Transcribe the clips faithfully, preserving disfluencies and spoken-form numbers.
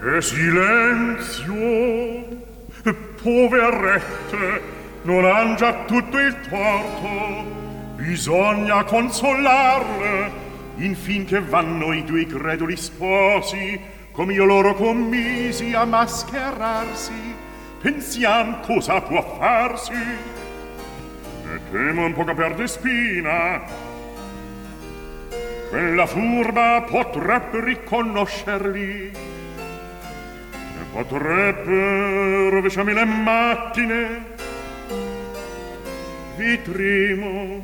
Che silenzio! Poverette, non han già tutto il torto. Bisogna consolarle, infin che vanno i due creduli sposi, come io loro commisi a mascherarsi. Pensiam cosa può farsi. E temo un poco per despina. Quella furba potrebbe riconoscerli. Potrebbe rovesciarmi le macchine. Vitrimo.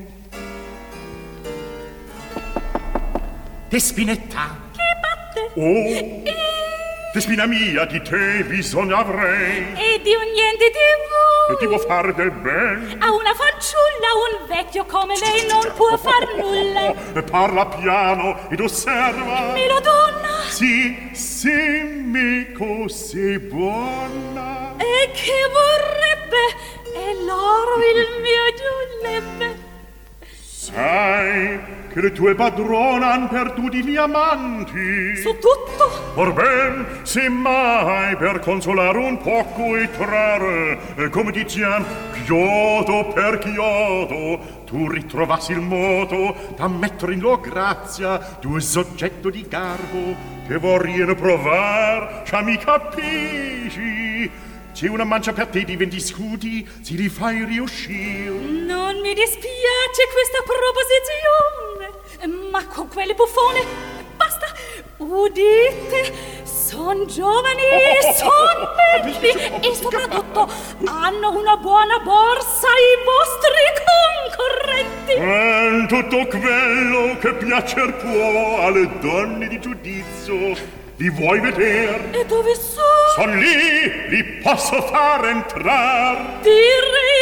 Despinetta. Che batte? Oh, e... Despina mia, di te bisogno avrei. E di un niente di voi. E ti può fare del ben. A una fanciulla, un vecchio come lei non può far nulla. E parla piano ed osserva. Milo donna. Sì, sì, mico, sei buona. E che vorrebbe? E l'oro il mio giullebbe. Sai che le tue padrone han perduti gli amanti. Su tutto. Orben, se mai per consolare un poco e trarre, come diciam, chiodo per chiodo, tu ritrovassi il modo da mettere in loro grazia due soggetto di garbo che vorriano provar, già mi capisci? C'è una mancia per te di venti scudi, si li fai riuscire. Non mi dispiace questa proposizione, ma con quelle buffone basta. Udite, son giovani, son belli e soprattutto hanno una buona borsa i vostri concorrenti. E tutto quello che piacer può alle donne di giudizio. Li vuoi vedere? E dove sono? Son lì, li posso far entrar. Direi